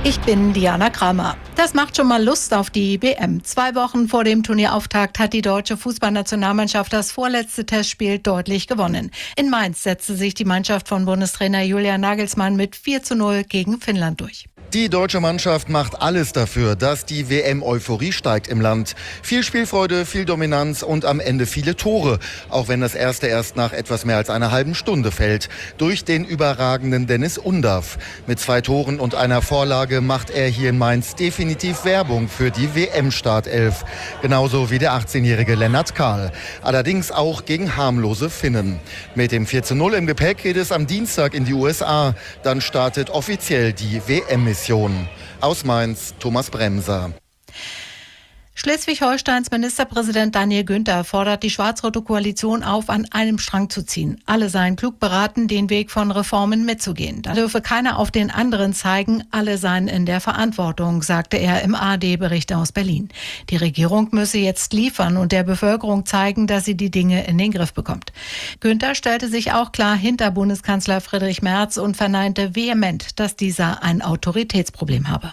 Ich bin Diana Kramer. Das macht schon mal Lust auf die WM. 2 Wochen vor dem Turnierauftakt hat die deutsche Fußballnationalmannschaft das vorletzte Testspiel deutlich gewonnen. In Mainz setzte sich die Mannschaft von Bundestrainer Julian Nagelsmann mit 4:0 gegen Finnland durch. Die deutsche Mannschaft macht alles dafür, dass die WM-Euphorie steigt im Land. Viel Spielfreude, viel Dominanz und am Ende viele Tore. Auch wenn das erste erst nach etwas mehr als einer halben Stunde fällt. Durch den überragenden Dennis Undav. Mit 2 Toren und einer Vorlage macht er hier in Mainz definitiv Werbung für die WM-Startelf. Genauso wie der 18-jährige Lennart Kahl. Allerdings auch gegen harmlose Finnen. Mit dem 4:0 im Gepäck geht es am Dienstag in die USA. Dann startet offiziell die WM-Mission. Aus Mainz, Thomas Bremser. Schleswig-Holsteins Ministerpräsident Daniel Günther fordert die schwarz-rote Koalition auf, an einem Strang zu ziehen. Alle seien klug beraten, den Weg von Reformen mitzugehen. Da dürfe keiner auf den anderen zeigen, alle seien in der Verantwortung, sagte er im ARD-Bericht aus Berlin. Die Regierung müsse jetzt liefern und der Bevölkerung zeigen, dass sie die Dinge in den Griff bekommt. Günther stellte sich auch klar hinter Bundeskanzler Friedrich Merz und verneinte vehement, dass dieser ein Autoritätsproblem habe.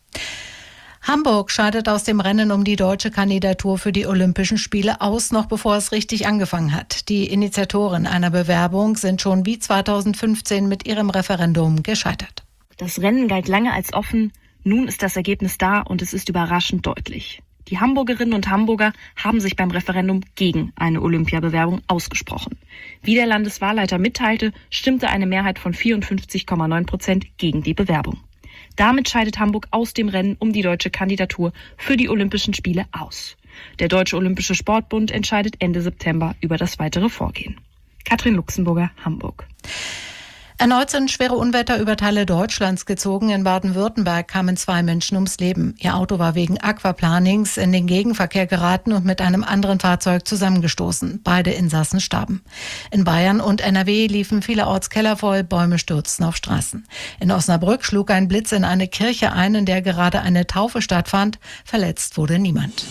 Hamburg scheidet aus dem Rennen um die deutsche Kandidatur für die Olympischen Spiele aus, noch bevor es richtig angefangen hat. Die Initiatoren einer Bewerbung sind schon wie 2015 mit ihrem Referendum gescheitert. Das Rennen galt lange als offen, nun ist das Ergebnis da und es ist überraschend deutlich. Die Hamburgerinnen und Hamburger haben sich beim Referendum gegen eine Olympiabewerbung ausgesprochen. Wie der Landeswahlleiter mitteilte, stimmte eine Mehrheit von 54,9% gegen die Bewerbung. Damit scheidet Hamburg aus dem Rennen um die deutsche Kandidatur für die Olympischen Spiele aus. Der Deutsche Olympische Sportbund entscheidet Ende September über das weitere Vorgehen. Katrin Luxemburger, Hamburg. Erneut sind schwere Unwetter über Teile Deutschlands gezogen. In Baden-Württemberg kamen 2 Menschen ums Leben. Ihr Auto war wegen Aquaplanings in den Gegenverkehr geraten und mit einem anderen Fahrzeug zusammengestoßen. Beide Insassen starben. In Bayern und NRW liefen vielerorts Keller voll, Bäume stürzten auf Straßen. In Osnabrück schlug ein Blitz in eine Kirche ein, in der gerade eine Taufe stattfand. Verletzt wurde niemand.